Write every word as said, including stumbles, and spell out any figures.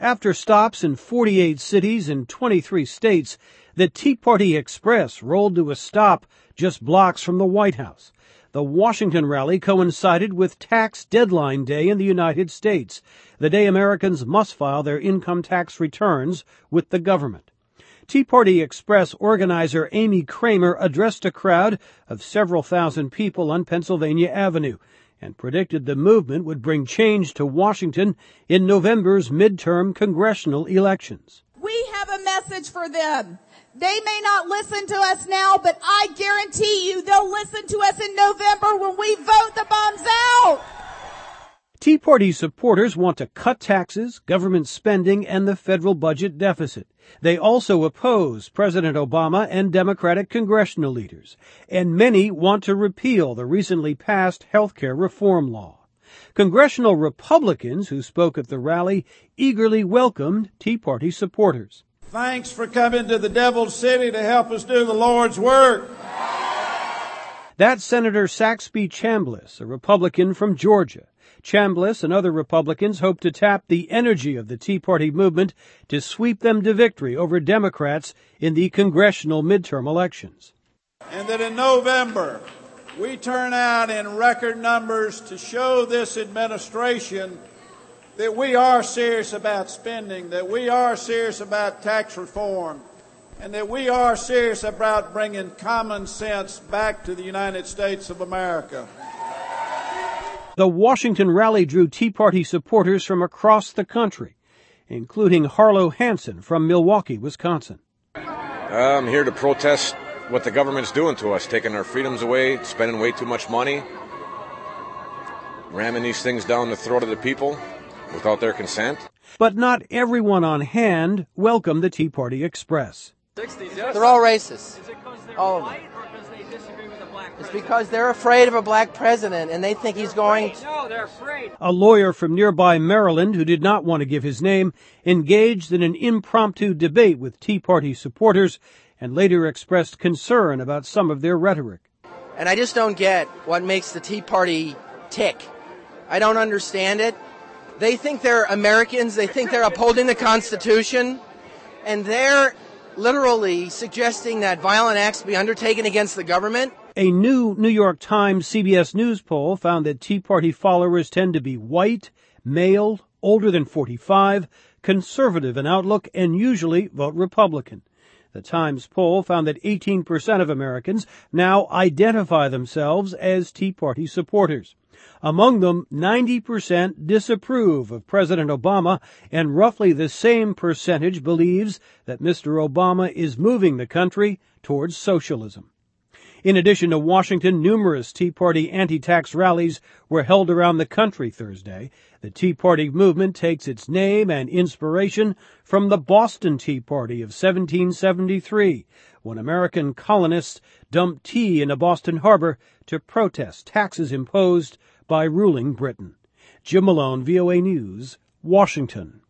After stops in forty-eight cities and twenty-three states, the Tea Party Express rolled to a stop just blocks from the White House. The Washington rally coincided with Tax Deadline Day in the United States, the day Americans must file their income tax returns with the government. Tea Party Express organizer Amy Kramer addressed a crowd of several thousand people on Pennsylvania Avenue and predicted the movement would bring change to Washington in November's midterm congressional elections. We have a message for them. They may not listen to us now, but I guarantee you they'll listen to us in November when we vote the bombs out. Tea Party supporters want to cut taxes, government spending, and the federal budget deficit. They also oppose President Obama and Democratic congressional leaders, and many want to repeal the recently passed health care reform law. Congressional Republicans who spoke at the rally eagerly welcomed Tea Party supporters. Thanks for coming to the Devil's City to help us do the Lord's work. That's Senator Saxby Chambliss, a Republican from Georgia. Chambliss and other Republicans hope to tap the energy of the Tea Party movement to sweep them to victory over Democrats in the congressional midterm elections. And that in November, we turn out in record numbers to show this administration that we are serious about spending, that we are serious about tax reform, and that we are serious about bringing common sense back to the United States of America. The Washington rally drew Tea Party supporters from across the country, including Harlow Hansen from Milwaukee, Wisconsin. I'm here to protest what the government's doing to us, taking our freedoms away, spending way too much money, ramming these things down the throat of the people without their consent. But not everyone on hand welcomed the Tea Party Express. They're all racist. All of them. It's because they're afraid of a black president and they think he's going to... No, they're afraid. A lawyer from nearby Maryland who did not want to give his name engaged in an impromptu debate with Tea Party supporters and later expressed concern about some of their rhetoric. And I just don't get what makes the Tea Party tick. I don't understand it. They think they're Americans. They think they're upholding the Constitution. And they're literally suggesting that violent acts be undertaken against the government. A new New York Times C B S News poll found that Tea Party followers tend to be white, male, older than forty-five, conservative in outlook, and usually vote Republican. The Times poll found that eighteen percent of Americans now identify themselves as Tea Party supporters. Among them, ninety percent disapprove of President Obama, and roughly the same percentage believes that Mister Obama is moving the country towards socialism. In addition to Washington, numerous Tea Party anti-tax rallies were held around the country Thursday. The Tea Party movement takes its name and inspiration from the Boston Tea Party of seventeen seventy-three, when American colonists dumped tea into Boston Harbor to protest taxes imposed by ruling Britain. Jim Malone, V O A News, Washington.